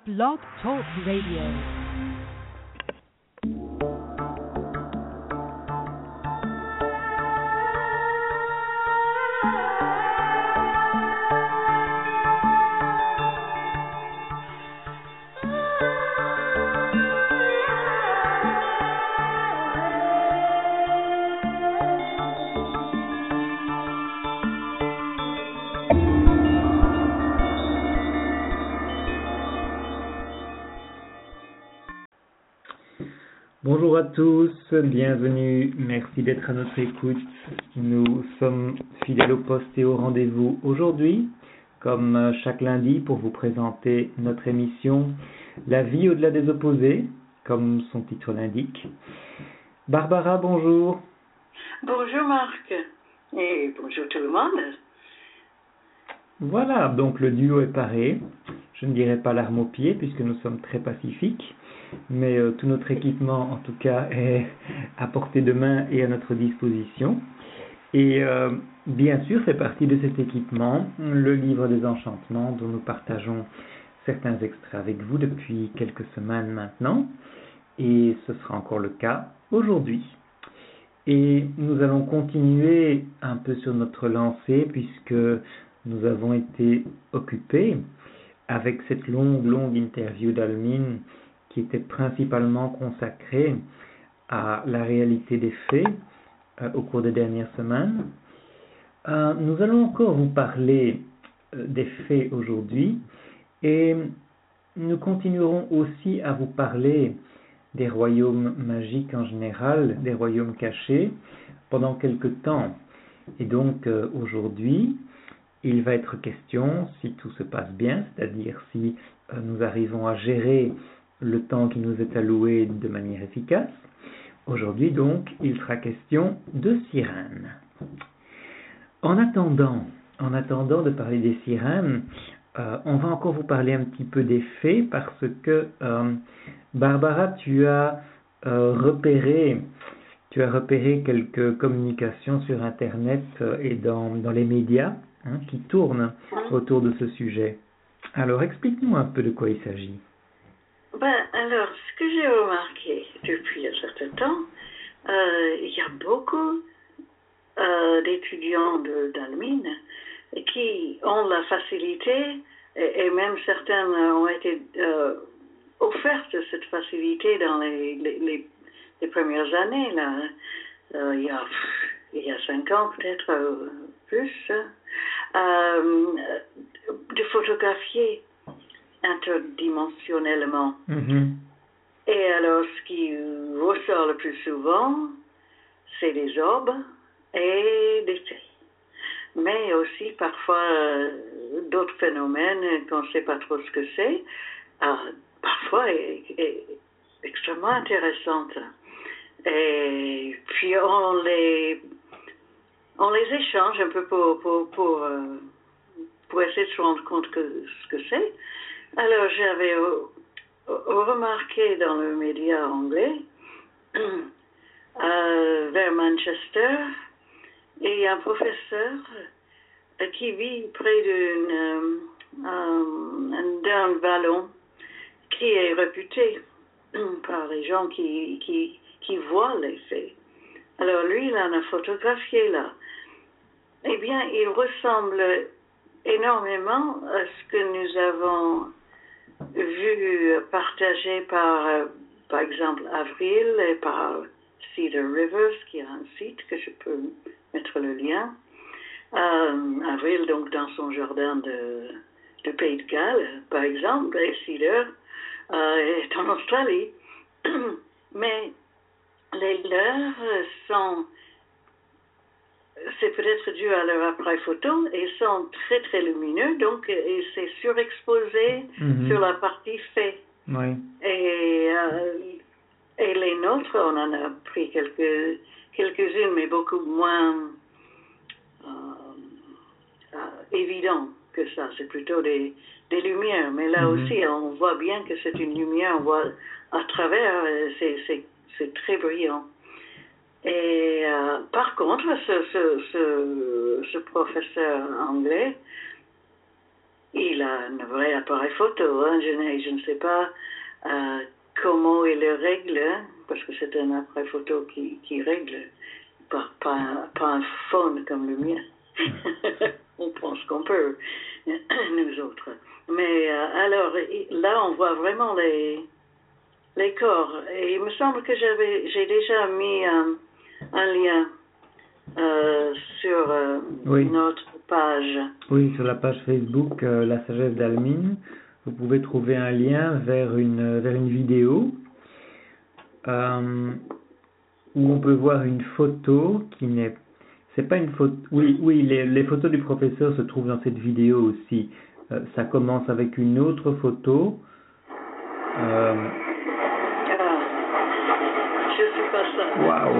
Blog Talk Radio. Bonjour à tous, bienvenue, merci d'être à notre écoute. Nous sommes fidèles au poste et au rendez-vous aujourd'hui, comme chaque lundi, pour vous présenter notre émission La vie au-delà des opposés, comme son titre l'indique. Barbara, bonjour. Bonjour Marc, et bonjour tout le monde. Voilà, donc le duo est paré. Je ne dirais pas l'arme au pied, puisque nous sommes très pacifiques. Mais tout notre équipement, en tout cas, est à portée de main et à notre disposition. Et bien sûr, fait partie de cet équipement le livre des enchantements, dont nous partageons certains extraits avec vous depuis quelques semaines maintenant. Et ce sera encore le cas aujourd'hui. Et nous allons continuer un peu sur notre lancée, puisque nous avons été occupés avec cette longue interview d'Almine, qui était principalement consacrée à la réalité des faits au cours des dernières semaines. Nous allons encore vous parler des faits aujourd'hui et nous continuerons aussi à vous parler des royaumes magiques en général, des royaumes cachés, pendant quelque temps. Et donc aujourd'hui, il va être question, si tout se passe bien, c'est-à-dire si nous arrivons à gérer le temps qui nous est alloué de manière efficace. Aujourd'hui donc, il sera question de sirènes. En attendant de parler des sirènes, on va encore vous parler un petit peu des faits parce que Barbara, tu as repéré quelques communications sur Internet et dans les médias qui tournent autour de ce sujet. Alors, explique-nous un peu de quoi il s'agit. Alors, ce que j'ai remarqué depuis un certain temps, il y a beaucoup d'étudiants d'Almine qui ont la facilité, et même certains ont été offertes cette facilité dans les premières années, là, il y a 5 ans peut-être plus, de photographier interdimensionnellement. Mm-hmm. Et alors, ce qui ressort le plus souvent, c'est des orbes et des faits. Mais aussi parfois d'autres phénomènes qu'on ne sait pas trop ce que c'est, parfois est extrêmement intéressantes. Et puis on les échange un peu pour essayer de se rendre compte ce que c'est. Alors j'avais remarqué dans le média anglais, vers Manchester, il y a un professeur qui vit près d'un vallon qui est réputé par les gens qui voient les faits. Alors lui, il en a photographié là. Eh bien, il ressemble énormément à ce que nous avons vu partagé par exemple Avril et par Cedar Rivers, qui a un site que je peux mettre le lien. Avril, donc, dans son jardin de Pays de Galles, par exemple, et Cedar est en Australie. Mais les leurs c'est peut-être dû à leur appareil photo, et sont très très lumineux, donc c'est surexposé sur la partie fait. Oui. Et les nôtres, on en a pris quelques-unes, mais beaucoup moins évident que ça. C'est plutôt des lumières, mais là aussi, on voit bien que c'est une lumière, on voit à travers, c'est très brillant. Et par contre, ce professeur anglais, il a un vrai appareil photo. Hein. Je ne sais pas comment il le règle, hein, parce que c'est un appareil photo qui règle, pas un phone comme le mien. On pense qu'on peut, nous autres. Mais alors, là, on voit vraiment les corps. Et il me semble que j'ai déjà mis un lien sur Oui. notre page. Oui, sur la page Facebook La Sagesse d'Almine, vous pouvez trouver un lien vers une vidéo où on peut voir une photo qui n'est... C'est pas une photo... Oui, les photos du professeur se trouvent dans cette vidéo aussi. Ça commence avec une autre photo. Ah, je sais pas ça.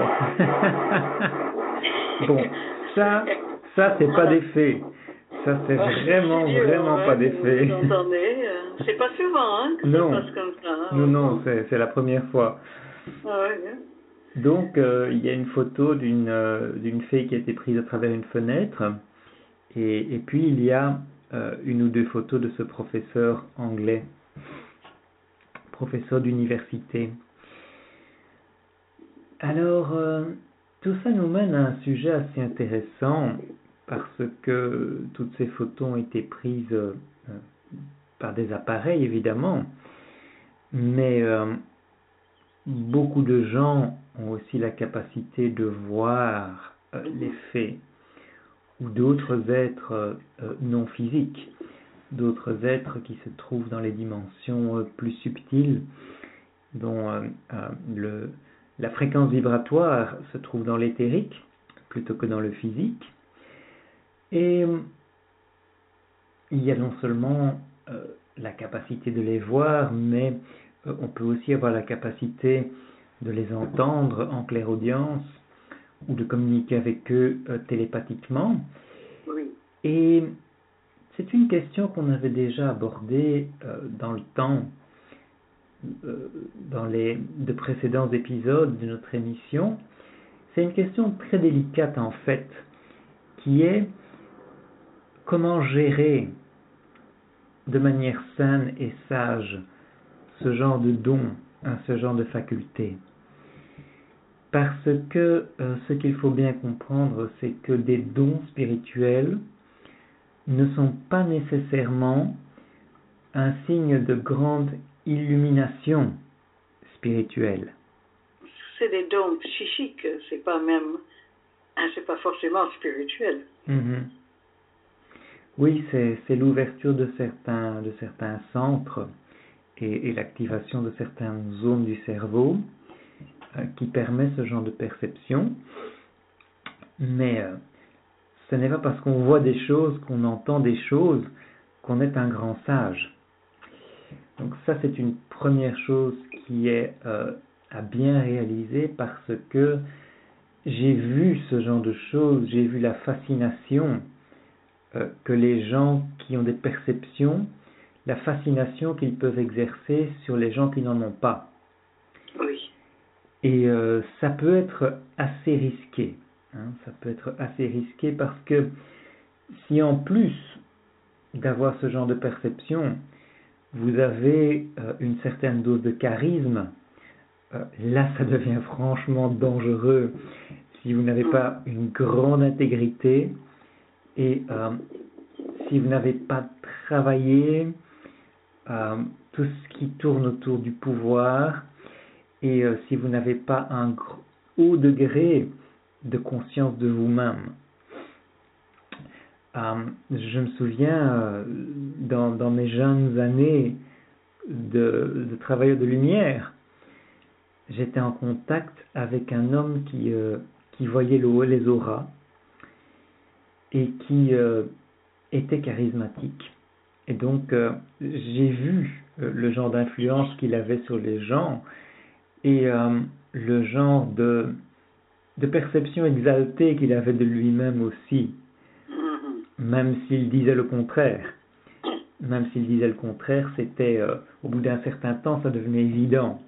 Waouh. Bon, ça c'est pas d'effet. Ça c'est vraiment pas d'effet. Vous entendez, c'est pas souvent hein, que non. ça passe comme ça. Hein, non, c'est la première fois. Ah, ouais. Donc il y a une photo d'une fée qui a été prise à travers une fenêtre et puis il y a une ou deux photos de ce professeur anglais, professeur d'université. Alors tout ça nous mène à un sujet assez intéressant parce que toutes ces photos ont été prises par des appareils évidemment, mais beaucoup de gens ont aussi la capacité de voir les faits ou d'autres êtres non physiques, d'autres êtres qui se trouvent dans les dimensions plus subtiles, dont la fréquence vibratoire se trouve dans l'éthérique plutôt que dans le physique. Et il y a non seulement la capacité de les voir, mais on peut aussi avoir la capacité de les entendre en clairaudience ou de communiquer avec eux télépathiquement. Oui. Et c'est une question qu'on avait déjà abordée dans le temps, dans les de précédents épisodes de notre émission. C'est une question très délicate en fait, qui est comment gérer de manière saine et sage ce genre de don, ce genre de faculté. Parce que ce qu'il faut bien comprendre, c'est que des dons spirituels ne sont pas nécessairement un signe de grande illumination spirituelle. C'est des dons psychiques, c'est pas forcément spirituel. Mm-hmm. Oui, c'est l'ouverture de certains centres et l'activation de certaines zones du cerveau qui permet ce genre de perception. Mais ce n'est pas parce qu'on voit des choses, qu'on entend des choses, qu'on est un grand sage. Donc ça, c'est une première chose qui est à bien réaliser parce que j'ai vu ce genre de choses, j'ai vu la fascination que les gens qui ont des perceptions, la fascination qu'ils peuvent exercer sur les gens qui n'en ont pas. Oui. Et ça peut être assez risqué. Ça peut être assez risqué parce que si en plus d'avoir ce genre de perception, vous avez une certaine dose de charisme, là ça devient franchement dangereux si vous n'avez pas une grande intégrité et si vous n'avez pas travaillé tout ce qui tourne autour du pouvoir et si vous n'avez pas un haut degré de conscience de vous-même. Je me souviens dans mes jeunes années de travailleur de lumière, j'étais en contact avec un homme qui voyait les auras et qui était charismatique. Et donc j'ai vu le genre d'influence qu'il avait sur les gens et le genre de perception exaltée qu'il avait de lui-même aussi, même s'il disait le contraire. Même s'il disait le contraire, c'était au bout d'un certain temps, ça devenait évident.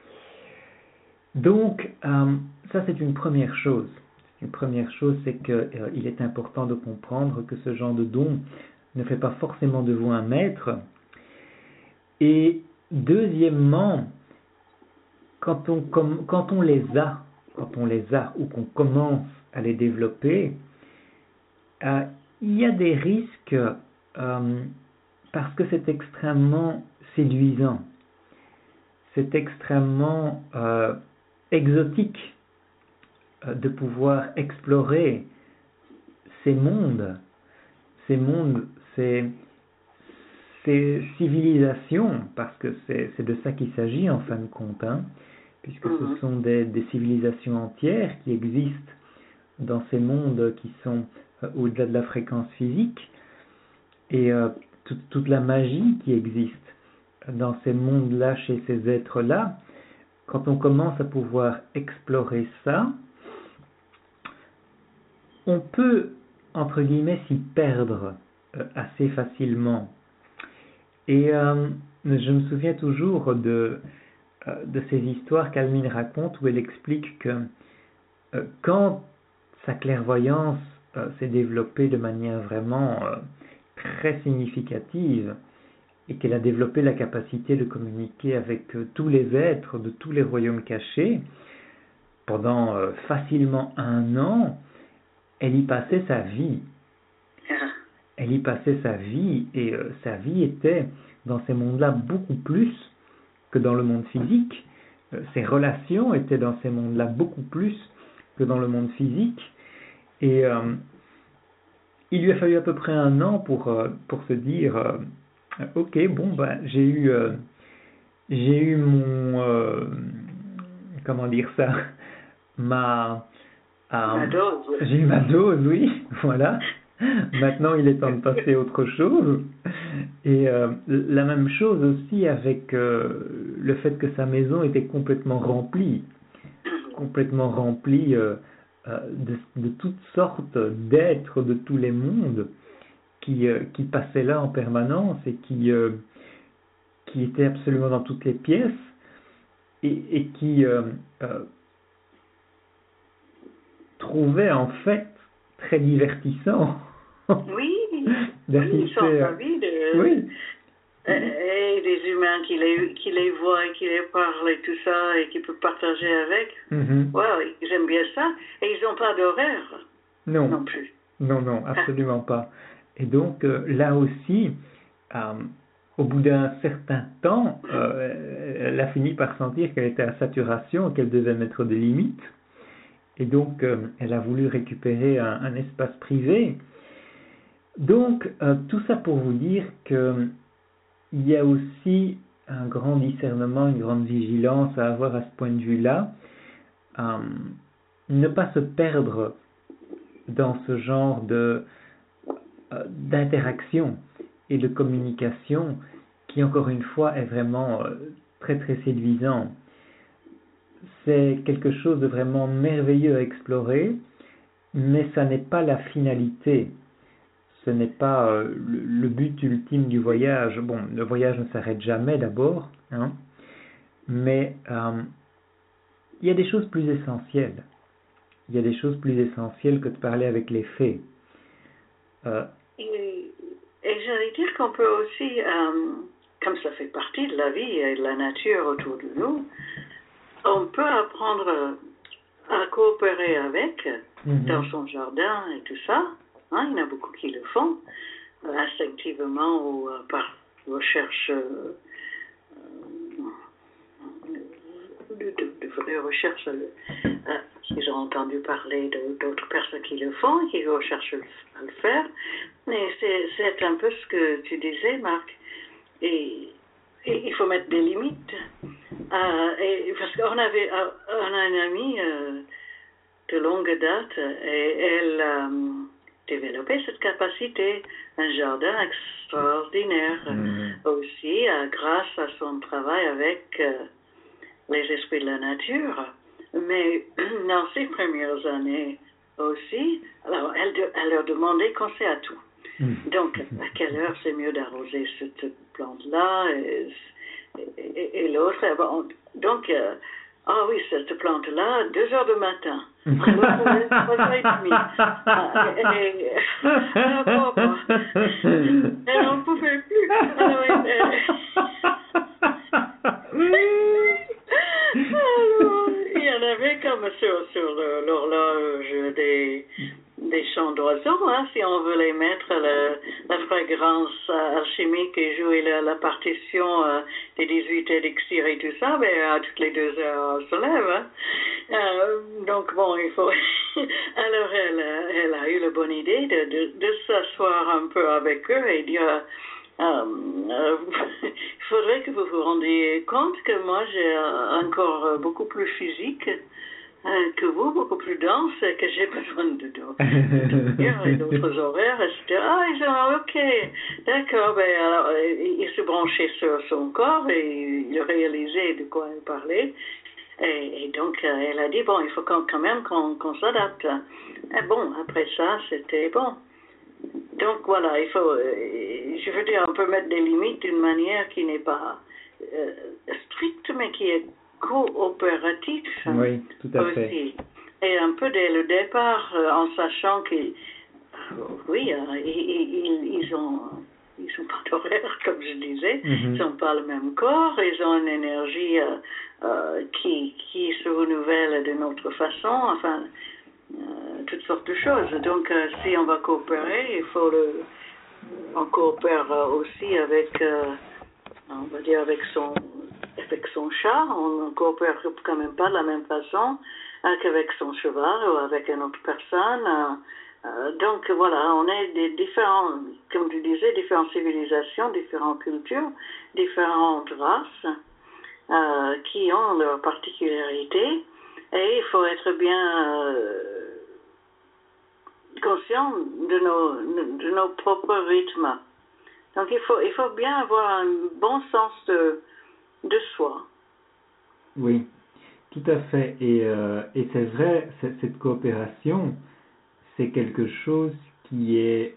Donc, ça c'est une première chose. Une première chose, c'est qu'il est important de comprendre que ce genre de don ne fait pas forcément de vous un maître. Et deuxièmement, quand on les a ou qu'on commence à les développer, il y a des risques parce que c'est extrêmement séduisant, c'est extrêmement exotique de pouvoir explorer ces mondes, ces civilisations, parce que c'est de ça qu'il s'agit en fin de compte, hein, puisque ce sont des civilisations entières qui existent dans ces mondes qui sont au-delà de la fréquence physique, et toute la magie qui existe dans ces mondes-là, chez ces êtres-là. Quand on commence à pouvoir explorer ça, on peut, entre guillemets, s'y perdre assez facilement. Et je me souviens toujours de ces histoires qu'Almine raconte, où elle explique que quand sa clairvoyance s'est développée de manière vraiment très significative, et qu'elle a développé la capacité de communiquer avec tous les êtres de tous les royaumes cachés, pendant facilement 1 an, elle y passait sa vie. Elle y passait sa vie, et sa vie était dans ces mondes-là beaucoup plus que dans le monde physique. Ses relations étaient dans ces mondes-là beaucoup plus que dans le monde physique. Et il lui a fallu à peu près 1 an pour se dire ok, bon, ben, j'ai eu mon comment dire ça, ma dose. J'ai eu ma dose, oui, voilà. Maintenant, il est temps de passer à autre chose. Et la même chose aussi avec le fait que sa maison était complètement remplie de toutes sortes d'êtres de tous les mondes qui passaient là en permanence et qui étaient absolument dans toutes les pièces et qui trouvaient en fait très divertissant d'assister à... Oui. Et des humains qui les voient et qui les parlent et tout ça et qui peuvent partager avec. Ouais, ils aiment bien ça. Et ils n'ont pas d'horaire non plus. Non, absolument pas. Et donc là aussi, au bout d'un certain temps, elle a fini par sentir qu'elle était à saturation, qu'elle devait mettre des limites. Et donc, elle a voulu récupérer un espace privé. Donc, tout ça pour vous dire qu'il y a aussi un grand discernement, une grande vigilance à avoir à ce point de vue-là. Ne pas se perdre dans ce genre d'interaction et de communication qui, encore une fois, est vraiment très très séduisant. C'est quelque chose de vraiment merveilleux à explorer, mais ça n'est pas la finalité. Ce n'est pas le but ultime du voyage. Bon, le voyage ne s'arrête jamais d'abord, hein, mais il y a des choses plus essentielles. Il y a des choses plus essentielles que de parler avec les fées. Et j'allais dire qu'on peut aussi, comme ça fait partie de la vie et de la nature autour de nous, on peut apprendre à coopérer avec dans son jardin et tout ça. Hein, il y en a beaucoup qui le font instinctivement ou par recherche de vraies recherches. Ils ont entendu parler d'autres personnes qui le font et qui recherchent à le faire. Mais c'est un peu ce que tu disais, Marc. Et il faut mettre des limites. Parce qu'on a une amie de longue date et elle a développé cette capacité, un jardin extraordinaire aussi grâce à son travail avec les esprits de la nature. Mais dans ses premières années aussi, alors elle leur demandait conseil à tout. Donc, à quelle heure c'est mieux d'arroser cette plante-là et l'autre. Donc, Ah oui, cette plante-là, 2 heures du matin. L'autre, 3h30. La pauvre. Elle n'en pouvait plus. Alors, il y en avait comme sur l'horloge des chants d'oiseaux, hein, si on voulait mettre la fragrance alchimique et jouer la partition des 18 élixirs et tout ça, ben, toutes les 2 heures, elle se lève. Hein. Donc bon, il faut... Alors elle a eu la bonne idée de s'asseoir un peu avec eux et dire... il faudrait que vous vous rendiez compte que moi j'ai un corps beaucoup plus physique que vous, beaucoup plus dense, et que j'ai besoin de d'autres horaires, etc. Ah, ils ont, ok, d'accord, ben alors il se branchait sur son corps et il réalisait de quoi elle parlait. Et donc elle a dit, bon, il faut quand même qu'on s'adapte. Et bon, après ça, c'était bon. Donc voilà, il faut, je veux dire, on peut mettre des limites d'une manière qui n'est pas stricte, mais qui est coopérative. Oui, tout à fait. Aussi. Et un peu dès le départ, en sachant qu'ils, oui, ils ont pas d'horaire, comme je disais, ils n'ont pas le même corps, ils ont une énergie qui se renouvelle d'une autre façon, enfin, toutes sortes de choses. Donc, si on va coopérer, il faut on coopère aussi avec, on va dire, avec son chat. On ne coopère quand même pas de la même façon qu'avec son cheval ou avec une autre personne. Donc, voilà, on est des différents, comme tu disais, différentes civilisations, différentes cultures, différentes races qui ont leurs particularités. Et il faut être bien conscient de nos propres rythmes. Donc il faut bien avoir un bon sens de soi. Oui, tout à fait. Et c'est vrai, cette coopération, c'est quelque chose qui est...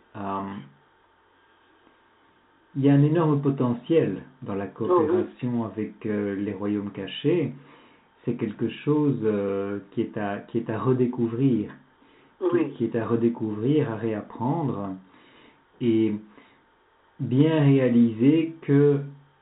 il y a un énorme potentiel dans la coopération avec les royaumes cachés. C'est quelque chose qui est à redécouvrir, qui est à redécouvrir, à réapprendre, et bien réaliser que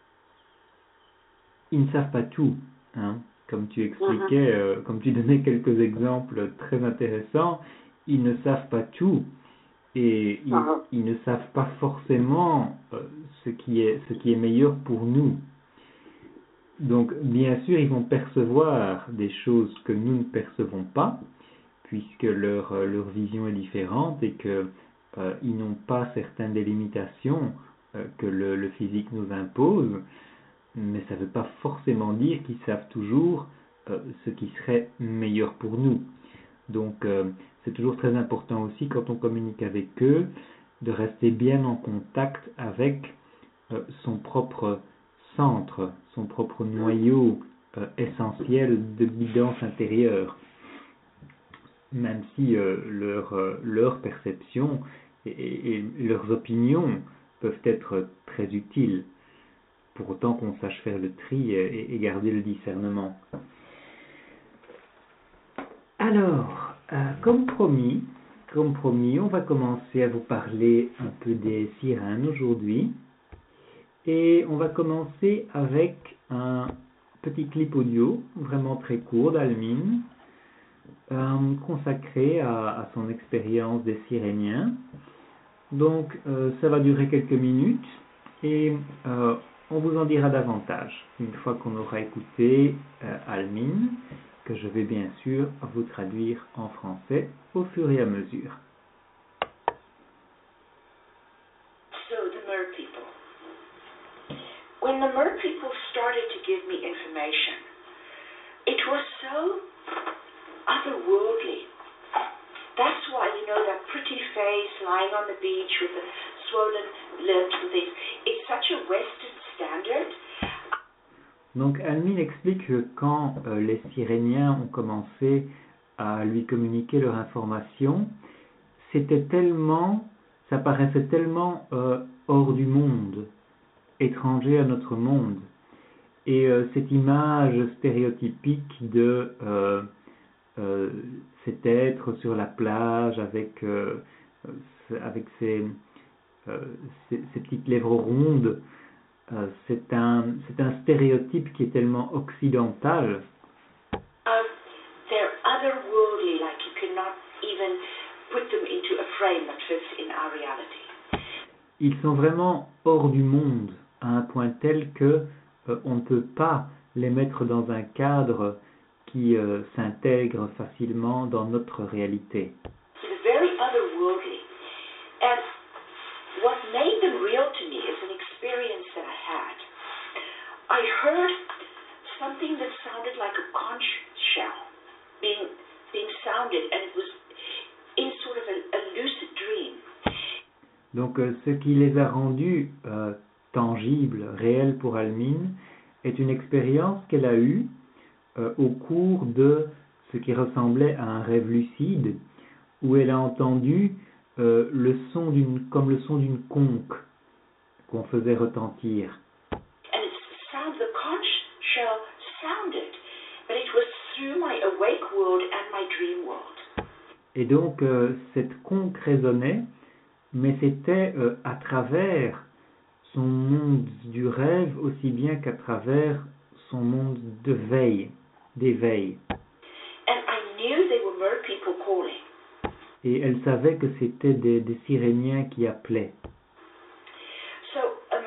ils ne savent pas tout, hein. Comme tu expliquais, comme tu donnais quelques exemples très intéressants, ils ne savent pas tout, et ils ne savent pas forcément ce qui est meilleur pour nous. Donc, bien sûr, ils vont percevoir des choses que nous ne percevons pas, puisque leur vision est différente et que ils n'ont pas certaines des limitations que le physique nous impose, mais ça ne veut pas forcément dire qu'ils savent toujours ce qui serait meilleur pour nous. Donc, c'est toujours très important aussi, quand on communique avec eux, de rester bien en contact avec son propre centre, son propre noyau essentiel de guidance intérieure, même si leur perception et leurs opinions peuvent être très utiles, pour autant qu'on sache faire le tri et garder le discernement. Alors, comme promis, on va commencer à vous parler un peu des sirènes aujourd'hui. Et on va commencer avec un petit clip audio, vraiment très court, d'Almine, consacré à son expérience des Siréniens. Donc, ça va durer quelques minutes et on vous en dira davantage une fois qu'on aura écouté Almine, que je vais bien sûr vous traduire en français au fur et à mesure. When the Mer people started to give me information, it was so otherworldly. That's why, that pretty face lying on the beach with the swollen lips and things, it's such a Western standard. Donc Almine explique que quand les Siréniens ont commencé à lui communiquer leur information, ça paraissait tellement hors du monde, étranger à notre monde. Et cette image stéréotypique de cet être sur la plage avec ces petites lèvres rondes, c'est un stéréotype qui est tellement occidental. They're otherworldly, like you cannot even put them into a frame that fits in our reality. Ils sont vraiment hors du monde, à un point tel que on ne peut pas les mettre dans un cadre qui s'intègre facilement dans notre réalité. So they're very otherworldly. And what made them real to me is an experience that I had. I heard something that sounded like a conch shell being sounded, and it was in sort of a lucid dream. Donc ce qui les a rendus tangibles, réels pour Almine, est une expérience qu'elle a eue au cours de ce qui ressemblait à un rêve lucide, où elle a entendu comme le son d'une conque qu'on faisait retentir. And the conch shell sounded, but it was through my awake world and my dream world. Et donc cette conque résonnait, mais c'était à travers son monde du rêve aussi bien qu'à travers son monde d'éveil. And I knew they were mer people calling. Et elle savait que c'était des Siréniens qui appelaient. So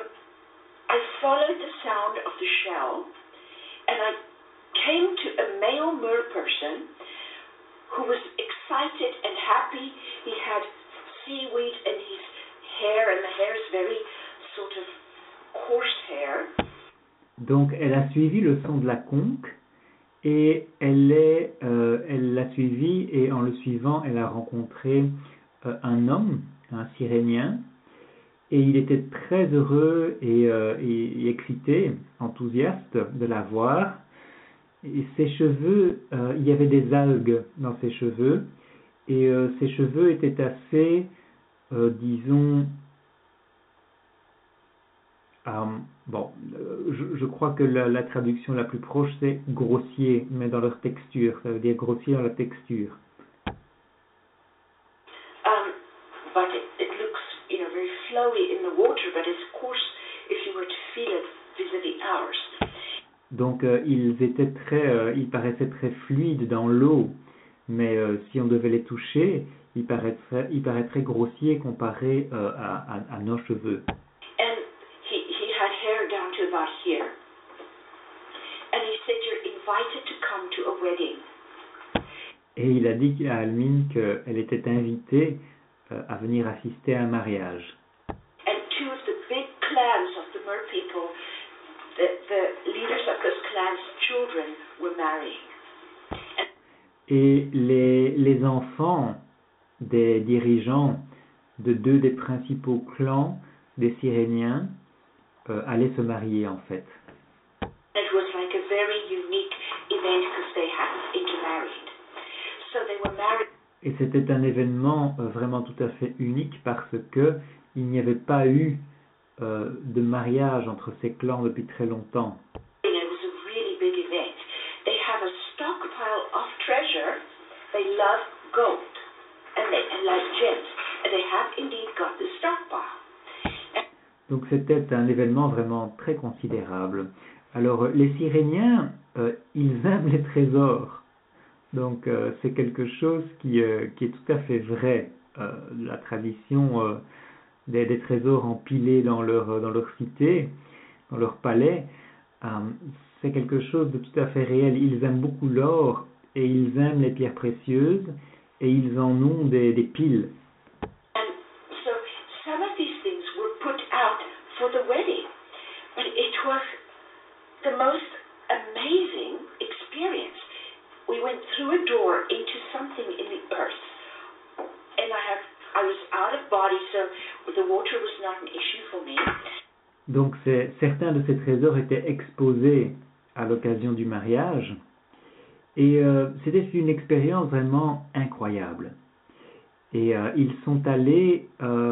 I followed the sound of the shell, and I came to a male mer person who was excited and happy. He had seaweed in his hair, and the hair is very sort of coarse hair. Donc elle a suivi le son de la conque et elle l'a suivi, et en le suivant elle a rencontré un homme, un Sirénien, et il était très heureux et excité, enthousiaste de la voir. Et ses cheveux, il y avait des algues dans ses cheveux, et ses cheveux étaient assez, disons, je crois que la traduction la plus proche c'est grossier, mais dans leur texture, ça veut dire grossier dans la texture. But it looks, very flowy in the water, but it's coarse if you were to feel it vis-à-vis ours. Donc ils paraissaient très fluides dans l'eau, mais si on devait les toucher, ils paraîtraient grossiers comparés à nos cheveux. And he had hair down to about here. And he said, "You're invited to come to a wedding." Et il a dit à Almine qu'elle était invitée à venir assister à un mariage. And two of the big clans of the Mer people, the leaders of those clans' children were marrying. Et les enfants des dirigeants de deux des principaux clans des Siréniens allaient se marier en fait. It was like a very unique event because they hadn't intermarried. So they were married. Et c'était un événement vraiment tout à fait unique parce que il n'y avait pas eu de mariage entre ces clans depuis très longtemps. It was a really big event. They have a stockpile of treasure. They love gold and they love gems, and they have indeed got the stockpile. Donc c'était un événement vraiment très considérable. Alors les Siréniens, ils aiment les trésors. Donc c'est quelque chose qui est tout à fait vrai. La tradition des trésors empilés dans leur cité, dans leur palais, c'est quelque chose de tout à fait réel. Ils aiment beaucoup l'or et ils aiment les pierres précieuses et ils en ont des piles. And so some of these things were put out for the wedding, but it was the most amazing experience. We went through a door into something in the earth, and I was out of body, so the water was not an issue for me. Donc certains de ces trésors étaient exposés à l'occasion du mariage, et c'était une expérience vraiment incroyable. Et ils sont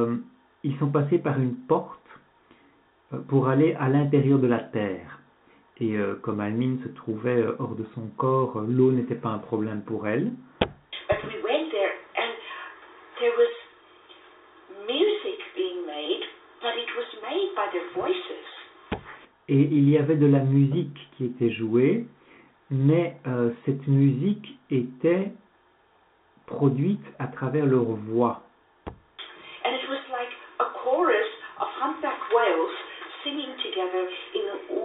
passés par une porte pour aller à l'intérieur de la terre. Et comme Almine se trouvait hors de son corps, l'eau n'était pas un problème pour elle. But we went there and there was music being made, but it was made by their voices. Et il y avait de la musique qui était jouée, mais cette musique était produite à travers leur voix. And it was like a chorus of humpback whales singing together in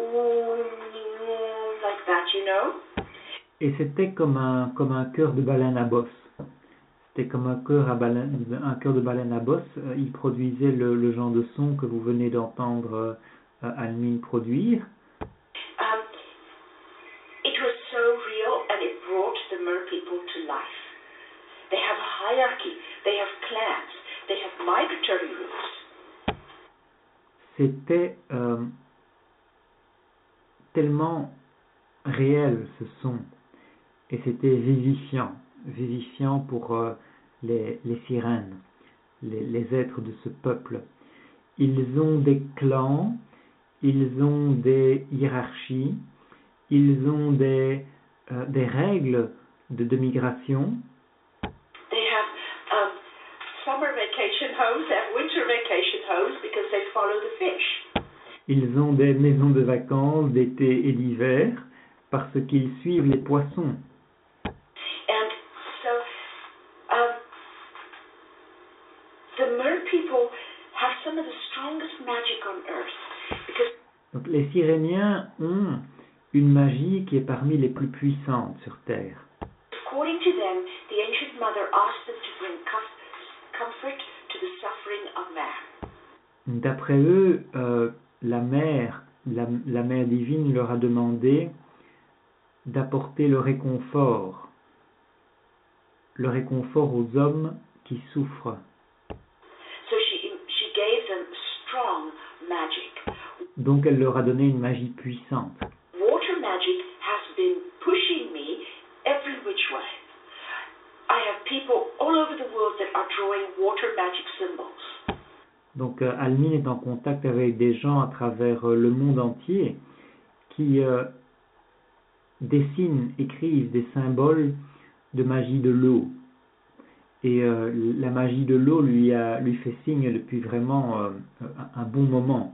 like that, you know? Et c'était comme un chœur de baleine à bosse. C'était comme un chœur de baleine à bosse. Il produisait le genre de son que vous venez d'entendre Almine produire. It was so real and it brought the Mer people to life. They have a hierarchy, they have clans, they have migratory routes. C'était tellement réel ce son, et c'était vivifiant pour les sirènes, les êtres de ce peuple. Ils ont des clans, ils ont des hiérarchies, ils ont des règles de migration. They have summer vacation homes, they have winter vacation homes because they follow the fish. Ils ont des maisons de vacances d'été et d'hiver parce qu'ils suivent les poissons. And so the Mer people have some of the strongest magic on earth because Donc, les Siréniens ont une magie qui est parmi les plus puissantes sur Terre. according to them, the ancient mother asked them to bring comfort to the suffering of man. D'après eux, la mère divine leur a demandé d'apporter le réconfort aux hommes qui souffrent. So she gave them strong magic. Donc elle leur a donné une magie puissante. Water magic has been pushing me every which way. I have people all over the world that are drawing water magic symbols. Donc Almine est en contact avec des gens à travers le monde entier qui dessinent, écrivent des symboles de magie de l'eau. Et la magie de l'eau lui fait signe depuis vraiment un bon moment.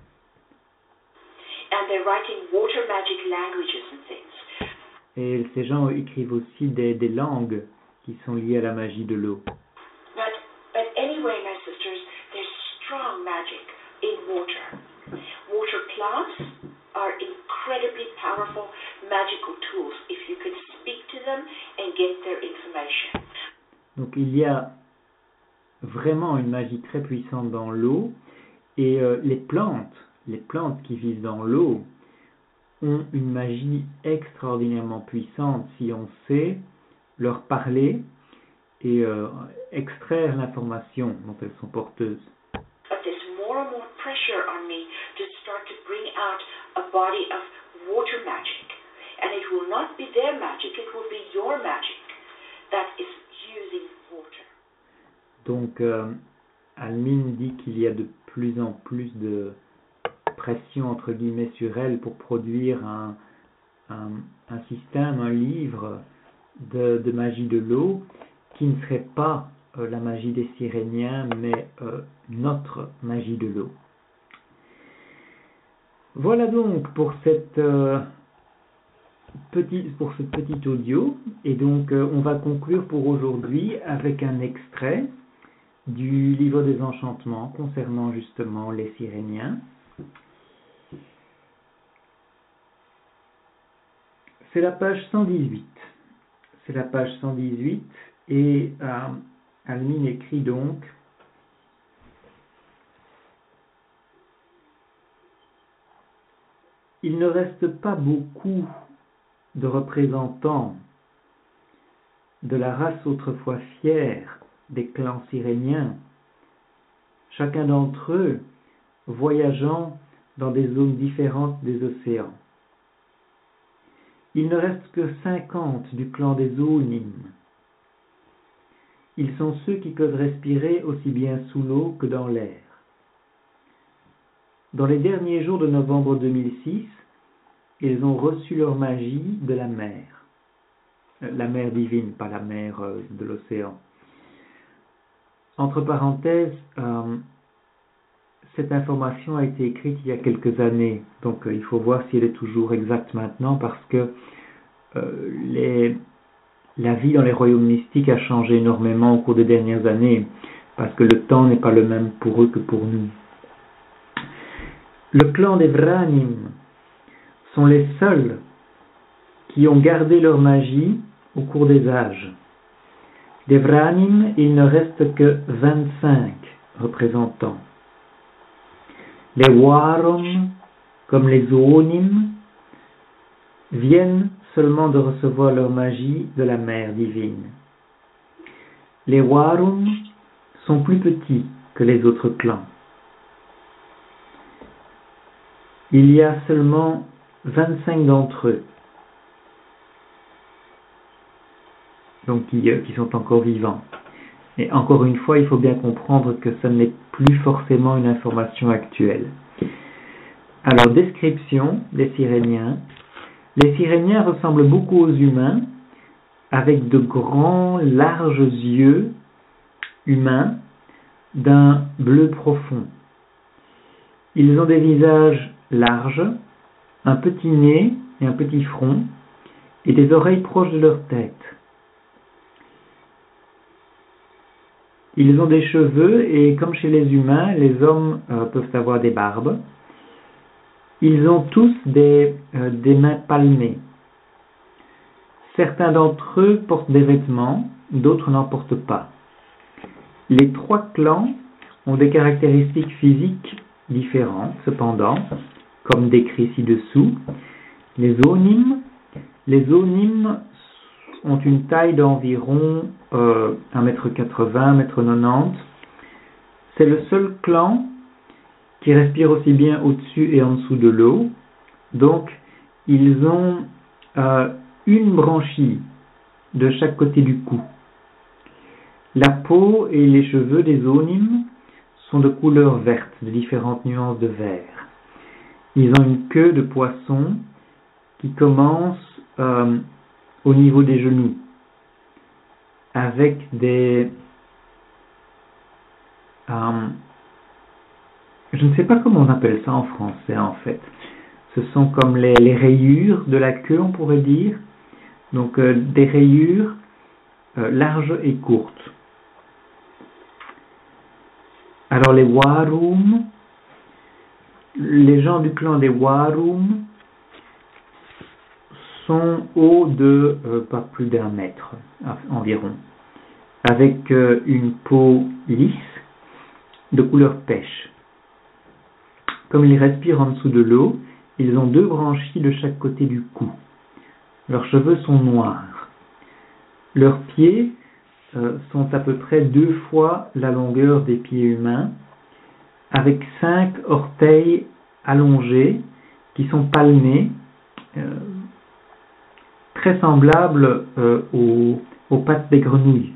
And they're writing water magic languages and things. Et ces gens écrivent aussi des langues qui sont liées à la magie de l'eau. But anyway, my sisters, there's strong magic in water. Water plants are incredibly powerful magical tools if you can speak to them and get their information. Donc il y a vraiment une magie très puissante dans l'eau, et les plantes qui vivent dans l'eau ont une magie extraordinairement puissante si on sait leur parler et extraire l'information dont elles sont porteuses. But there's more and more pressure on me to start to bring out a body of water magic. And it will not be their magic, it will be your magic that is using water. Donc Almine dit qu'il y a de plus en plus de pression entre guillemets sur elle pour produire un système, un livre de magie de l'eau qui ne serait pas la magie des Siréniens, mais notre magie de l'eau. Voilà donc pour ce petit audio, et donc on va conclure pour aujourd'hui avec un extrait du livre des enchantements concernant justement les Siréniens. C'est la page 118. C'est la page 118 et Almine écrit donc: il ne reste pas beaucoup de représentants de la race autrefois fière des clans siréniens, chacun d'entre eux voyageant dans des zones différentes des océans. Il ne reste que 50 du clan des Oonim. Ils sont ceux qui peuvent respirer aussi bien sous l'eau que dans l'air. Dans les derniers jours de novembre 2006, ils ont reçu leur magie de la mer divine, pas la mer de l'océan. Entre parenthèses, cette information a été écrite il y a quelques années, donc il faut voir si elle est toujours exacte maintenant, parce que la vie dans les royaumes mystiques a changé énormément au cours des dernières années, parce que le temps n'est pas le même pour eux que pour nous. Le clan des Vranim sont les seuls qui ont gardé leur magie au cours des âges. Des Vranim, il ne reste que 25 représentants. Les Warum, comme les Oonim, viennent seulement de recevoir leur magie de la mer divine. Les Warum sont plus petits que les autres clans. Il y a seulement 25 d'entre eux, donc qui sont encore vivants. Et encore une fois, il faut bien comprendre que ce n'est plus forcément une information actuelle. Alors, description des Siréniens. Les Siréniens ressemblent beaucoup aux humains, avec de grands, larges yeux humains d'un bleu profond. Ils ont des visages larges, un petit nez et un petit front, et des oreilles proches de leur tête. Ils ont des cheveux, et comme chez les humains, les hommes peuvent avoir des barbes. Ils ont tous des mains palmées. Certains d'entre eux portent des vêtements, d'autres n'en portent pas. Les trois clans ont des caractéristiques physiques différentes, cependant, comme décrit ci-dessous. Les Onim ont une taille d'environ 1m80, 1m90. C'est le seul clan qui respire aussi bien au-dessus et en dessous de l'eau. Donc, ils ont une branchie de chaque côté du cou. La peau et les cheveux des Onim sont de couleur verte, de différentes nuances de vert. Ils ont une queue de poisson qui commence au niveau des genoux, avec des... je ne sais pas comment on appelle ça en français en fait. Ce sont comme les rayures de la queue, on pourrait dire. Donc des rayures larges et courtes. Alors les Warum, les gens du clan des Warum sont hauts de pas plus d'1 mètre environ, avec une peau lisse de couleur pêche. Comme ils respirent en dessous de l'eau, ils ont 2 branchies de chaque côté du cou. Leurs cheveux sont noirs. Leurs pieds sont à peu près 2 fois la longueur des pieds humains, avec 5 orteils allongés qui sont palmés, très semblables aux pattes des grenouilles.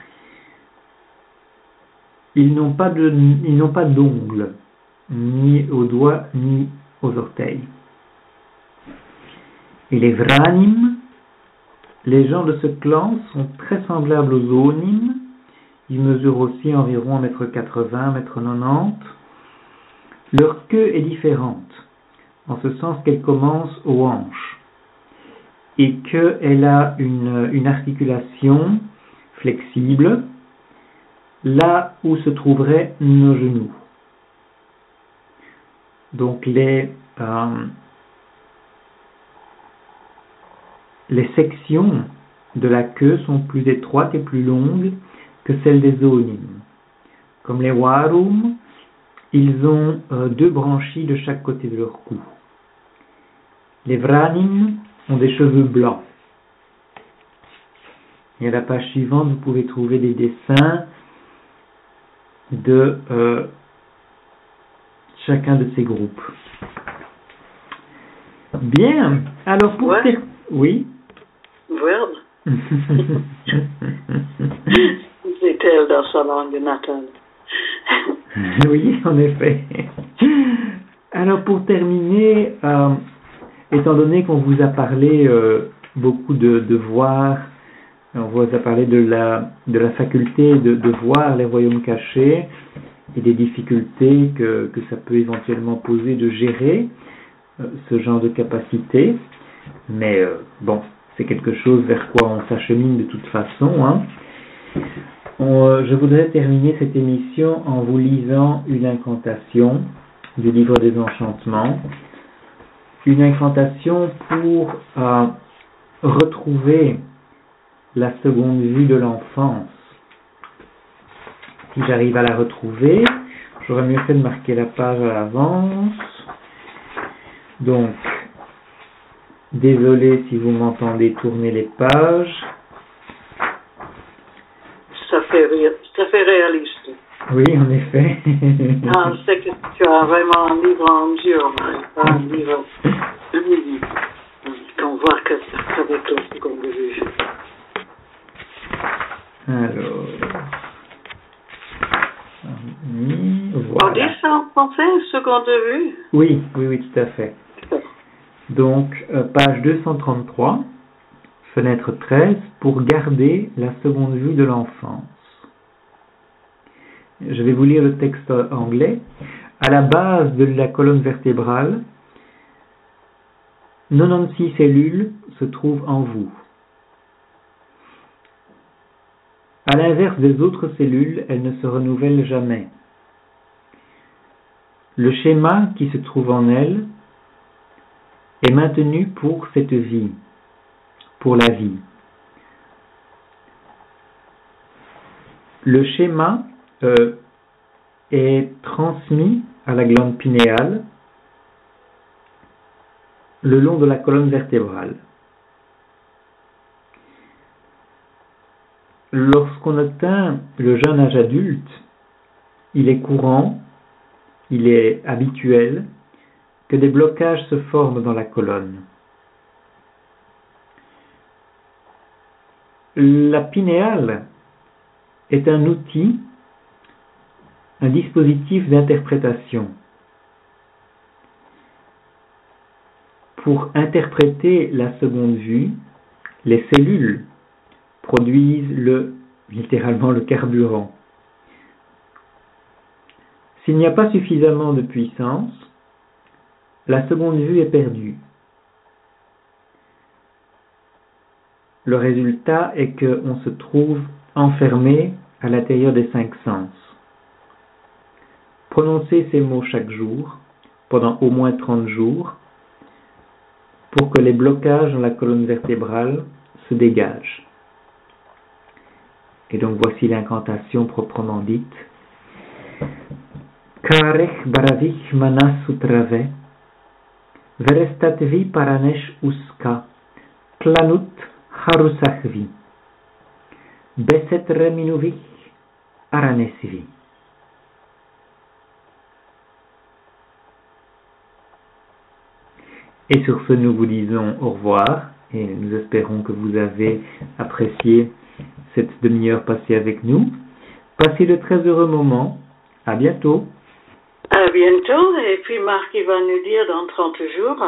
Ils n'ont pas d'ongles, ni aux doigts, ni aux orteils. Et les Vranim, les gens de ce clan, sont très semblables aux Onim. Ils mesurent aussi environ 1m80, 1m90. Leur queue est différente, en ce sens qu'elle commence aux hanches, et qu'elle a une articulation flexible, là où se trouveraient nos genoux. Donc les sections de la queue sont plus étroites et plus longues que celles des Onim. Comme les Warum, ils ont 2 branchies de chaque côté de leur cou. Les Vranim ont des cheveux blancs. Et à la page suivante, vous pouvez trouver des dessins de chacun de ces groupes. Bien, alors pour... Oui. Verbe. C'est-elle dans sa langue natale. Oui, en effet. Alors pour terminer, étant donné qu'on vous a parlé beaucoup de voir, on vous a parlé de la faculté de voir les royaumes cachés et des difficultés que ça peut éventuellement poser de gérer ce genre de capacité. Mais bon, c'est quelque chose vers quoi on s'achemine de toute façon, hein. Je voudrais terminer cette émission en vous lisant une incantation du livre des enchantements. Une incantation pour retrouver la seconde vue de l'enfance. Si j'arrive à la retrouver, j'aurais mieux fait de marquer la page à l'avance. Donc, désolé si vous m'entendez tourner les pages. Ça fait réaliste. Oui, en effet. C'est que tu as vraiment un livre en dur, pas un livre qu'on voit qu'avec la seconde vue. Alors, On dit ça en français, seconde vue? Oui, tout à fait. Donc, page 233, fenêtre 13, pour garder la seconde vue de l'enfance. Je vais vous lire le texte anglais. À la base de la colonne vertébrale, 96 cellules se trouvent en vous. À l'inverse des autres cellules, elles ne se renouvellent jamais. Le schéma qui se trouve en elles est maintenu pour cette vie, pour la vie. Le schéma est transmis à la glande pinéale le long de la colonne vertébrale. Lorsqu'on atteint le jeune âge adulte, il est courant, il est habituel que des blocages se forment dans la colonne. La pinéale est un outil, un dispositif d'interprétation. Pour interpréter la seconde vue, les cellules produisent littéralement le carburant. S'il n'y a pas suffisamment de puissance, la seconde vue est perdue. Le résultat est qu'on se trouve enfermé à l'intérieur des 5 sens. Prononcez ces mots chaque jour, pendant au moins 30 jours, pour que les blocages dans la colonne vertébrale se dégagent. Et donc voici l'incantation proprement dite. Karech baravich manas sutrave, verestatvi paranesh uska, planut harusachvi, beset reminuvich aranesvi. Et sur ce, nous vous disons au revoir et nous espérons que vous avez apprécié cette demi-heure passée avec nous. Passez de très heureux moments. À bientôt. À bientôt. Et puis Marc, il va nous dire dans 30 jours.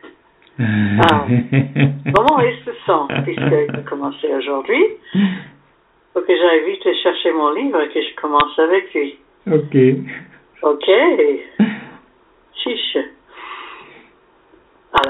Comment il se sent puisqu'il a commencé aujourd'hui. Faut que j'aille vite chercher mon livre et que je commence avec lui. Ok. Ok. Chiche.